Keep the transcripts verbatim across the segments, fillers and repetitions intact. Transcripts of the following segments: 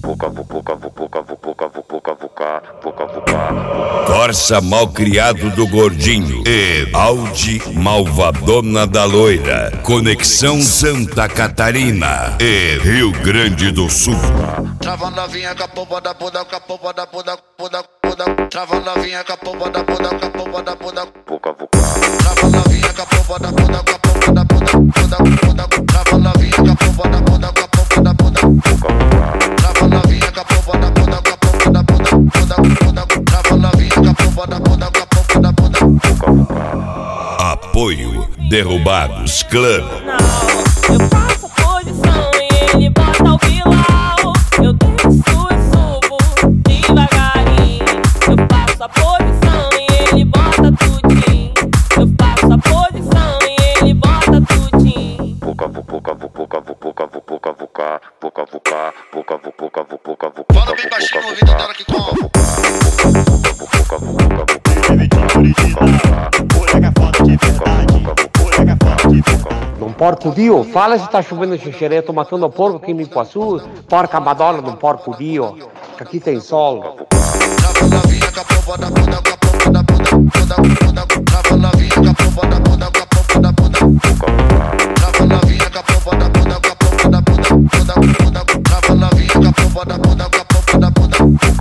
Corsa Malcriado do Gordinho e Audi Malvadona da Loira. Conexão Santa Catarina e Rio Grande do Sul. Trava novinha com a pomba da bunda, com a pomba da bunda, bunda, bunda. Trava novinha com a pomba da bunda, com a pomba da bunda, trava novinha com a pomba da bunda, com a pomba da bunda, bunda, bunda. Trava novinha com a pomba da bunda, com a pomba da bunda, trava novinha com a pomba da bunda, com a pomba da bunda, bunda, bunda. Trava novinha com a pomba da bunda, com a pomba da bunda. Apoio Derrubados Club. Eu faço a posição e ele bota o pilau. Eu desço e subo devagarinho. Eu faço a posição e ele bota tudinho. Eu faço a posição e ele bota tudinho. Fala bem baixinho no ouvido dela que come. Num porco dio, fala se tá chovendo xixerê, tô matando o porco aqui em Mipuaçu, porca madola num porco dio, que aqui tem sol. Trava novinha com a pomba da bunda, com a pomba da bunda, bunda, bunda. Trava novinha com a pomba da bunda, com a pomba da bunda. Trava novinha com a pomba da bunda, com a pomba da bunda, bunda, bunda. Trava novinha com a pomba da bunda, com a pomba da bunda.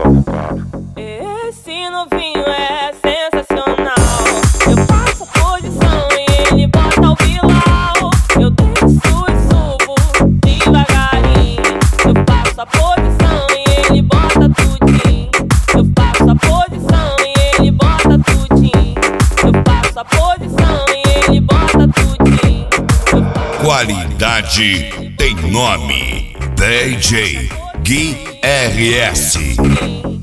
Esse novinho é sensacional. Eu faço a posição e ele bota o pilau. Eu desço e subo devagarinho. Eu faço a posição e ele bota tudinho. Eu faço a posição e ele bota tudinho. Eu faço a posição e ele bota tudinho. Qualidade tem nome. D J Gui R S.